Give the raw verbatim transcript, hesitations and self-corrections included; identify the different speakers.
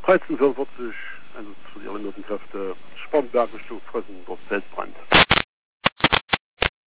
Speaker 1: dreizehn Uhr vierzig, also für die Erinnerungskräfte, Sparrenberg Richtung Fressen, dort Feldbrand.